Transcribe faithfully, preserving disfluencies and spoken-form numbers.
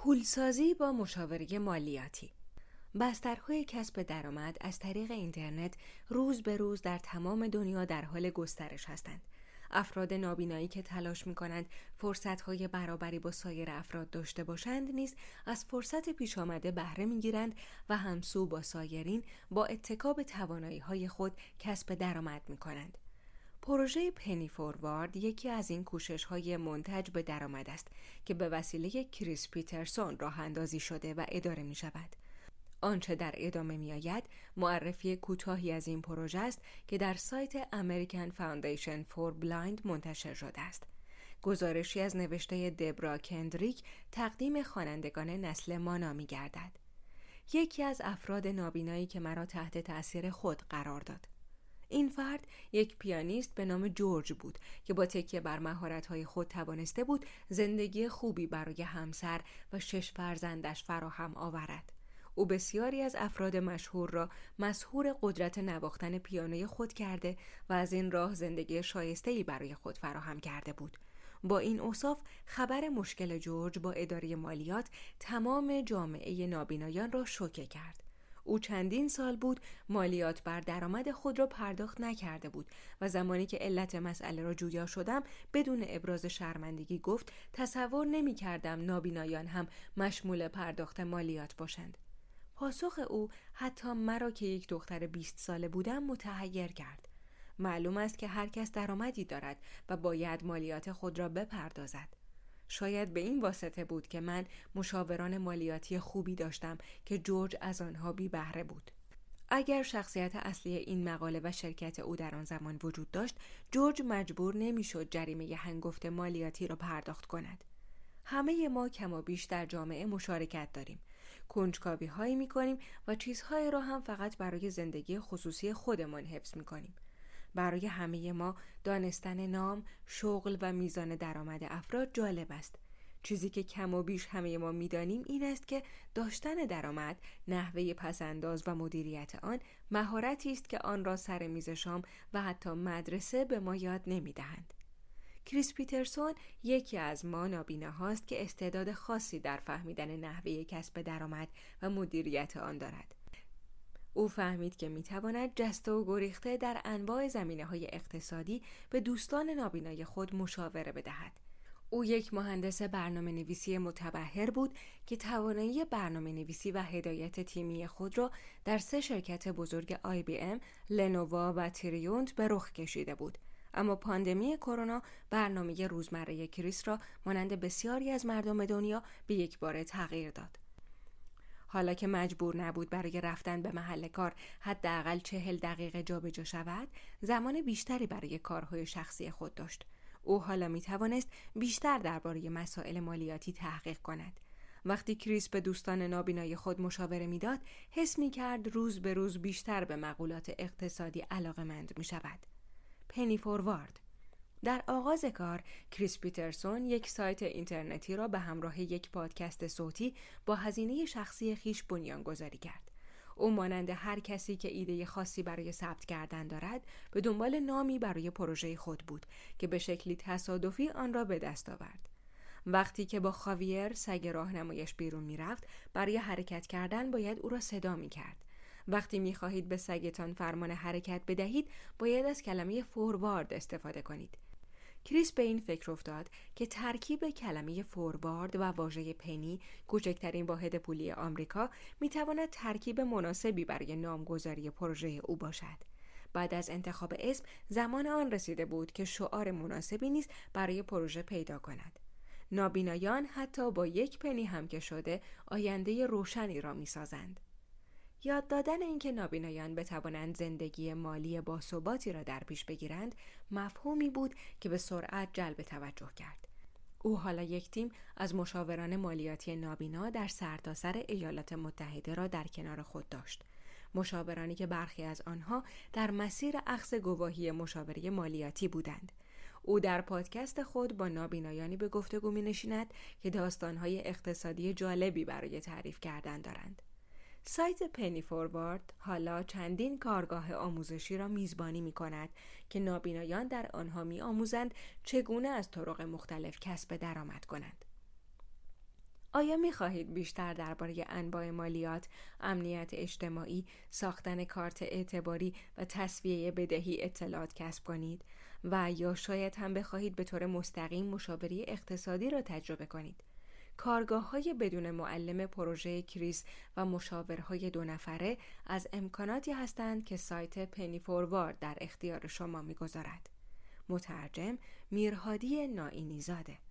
پولسازی با مشاوره مالیاتی. بسترهای کسب درآمد از طریق اینترنت روز به روز در تمام دنیا در حال گسترش هستند. افراد نابینایی که تلاش می‌کنند فرصت‌های برابری با سایر افراد داشته باشند نیز از فرصت پیش آمده بهره می‌گیرند و همسو با سایرین با اتکا به توانایی‌های خود کسب درآمد می‌کنند. پروژه پنی فوروارد یکی از این کوشش‌های منتج به درآمد است که به وسیله کریس پیترسون راه اندازی شده و اداره می‌شود. آنچه در ادامه می‌آید معرفی کوتاهی از این پروژه است که در سایت American Foundation for Blind منتشر شده است. گزارشی از نوشته دبرا کندریک تقدیم خوانندگان نسل ما نامی گردد. یکی از افراد نابینایی که مرا تحت تأثیر خود قرار داد. این فرد یک پیانیست به نام جورج بود که با تکیه بر مهارت‌های خود توانسته بود زندگی خوبی برای همسر و شش فرزندش فراهم آورد. او بسیاری از افراد مشهور را مسحور قدرت نواختن پیانوی خود کرده و از این راه زندگی شایسته‌ای برای خود فراهم کرده بود. با این اوصاف خبر مشکل جورج با اداره مالیات تمام جامعه نابینایان را شوکه کرد. او چندین سال بود مالیات بر درآمد خود را پرداخت نکرده بود و زمانی که علت مسئله را جویا شدم بدون ابراز شرمندگی گفت تصور نمی کردم نابینایان هم مشمول پرداخت مالیات باشند. پاسخ او حتی مرا که یک دختر بیست ساله بودم متحیر کرد. معلوم است که هر کس درآمدی دارد و باید مالیات خود را بپردازد. شاید به این واسطه بود که من مشاوران مالیاتی خوبی داشتم که جورج از آنها بی بهره بود. اگر شخصیت اصلی این مقاله و شرکت او در آن زمان وجود داشت، جورج مجبور نمی‌شد جریمه هنگفت مالیاتی را پرداخت کند. همه ما کم و بیش در جامعه مشارکت داریم. کنجکاوی هایی می کنیم و چیزهایی را هم فقط برای زندگی خصوصی خودمان حفظ می کنیم. برای همه ما دانستن نام، شغل و میزان درآمد افراد جالب است. چیزی که کم و بیش همه ما می دانیم این است که داشتن درآمد، نحوه پسنداز و مدیریت آن مهارتی است که آن را سر میز شام و حتی مدرسه به ما یاد نمی دهند. کریس پیترسون یکی از ما نابیناهاست که استعداد خاصی در فهمیدن نحوه کسب درآمد و مدیریت آن دارد. او فهمید که میتواند جسته و گریخته در انواع زمینه‌های اقتصادی به دوستان نابینای خود مشاوره بدهد. او یک مهندس برنامه نویسی متبحر بود که توانایی برنامه نویسی و هدایت تیمی خود را در سه شرکت بزرگ آی بی ام، لنووا و تریونت به رخ کشیده بود. اما پاندمی کرونا برنامه روزمره کریس را مانند بسیاری از مردم دنیا به یک باره تغییر داد. حالا که مجبور نبود برای رفتن به محل کار حداقل چهل دقیقه جابجا شود، زمان بیشتری برای کارهای شخصی خود داشت. او حالا می توانست بیشتر درباره مسائل مالیاتی تحقیق کند. وقتی کریس به دوستان نابینای خود مشاوره میداد، حس می کرد روز به روز بیشتر به مقولات اقتصادی علاقه‌مند می شود. پنی فوروارد. در آغاز کار، کریس پیترسون یک سایت اینترنتی را به همراه یک پادکست صوتی با هزینه شخصی خیش بنیانگذاری کرد. او مانند هر کسی که ایده خاصی برای ثبت کردن دارد، به دنبال نامی برای پروژه خود بود که به شکلی تصادفی آن را به دست آورد. وقتی که با خاویر سگ راهنمایش بیرون می‌رفت، برای حرکت کردن باید او را صدا می‌کرد. وقتی می‌خواهید به سگتان فرمان حرکت بدهید، باید از کلمه فوروارد استفاده کنید. کریس به این فکر افتاد که ترکیب کلمه فوروارد و واژه پنی، کوچکترین واحد پولی آمریکا، می‌تواند ترکیب مناسبی برای نامگذاری پروژه او باشد. بعد از انتخاب اسم، زمان آن رسیده بود که شعار مناسبی نیز برای پروژه پیدا کند. نابینایان حتی با یک پنی هم که شده، آینده روشنی را می‌سازند. یاد دادن اینکه نابینایان بتوانند زندگی مالی باثباتی را در پیش بگیرند مفهومی بود که به سرعت جلب توجه کرد. او حالا یک تیم از مشاوران مالیاتی نابینا در سرتاسر ایالات متحده را در کنار خود داشت. مشاورانی که برخی از آنها در مسیر اخذ گواهی مشاوره مالیاتی بودند. او در پادکست خود با نابینایانی به گفتگو می‌نشیند که داستان‌های اقتصادی جالبی برای تعریف کردن دارند. سایت پنی فوروارد حالا چندین کارگاه آموزشی را میزبانی می کند که نابینایان در آنها می آموزند چگونه از طرق مختلف کسب درآمد کنند. آیا می خواهید بیشتر درباره انواع مالیات، امنیت اجتماعی، ساختن کارت اعتباری و تسویه بدهی اطلاعات کسب کنید؟ و یا شاید هم بخواهید به طور مستقیم مشاوره اقتصادی را تجربه کنید؟ کارگاه‌های بدون معلم پروژه کریس و مشاورهای دو نفره از امکاناتی هستند که سایت پنی فوروارد در اختیار شما می‌گذارد. مترجم میرهادی نائینی زاده.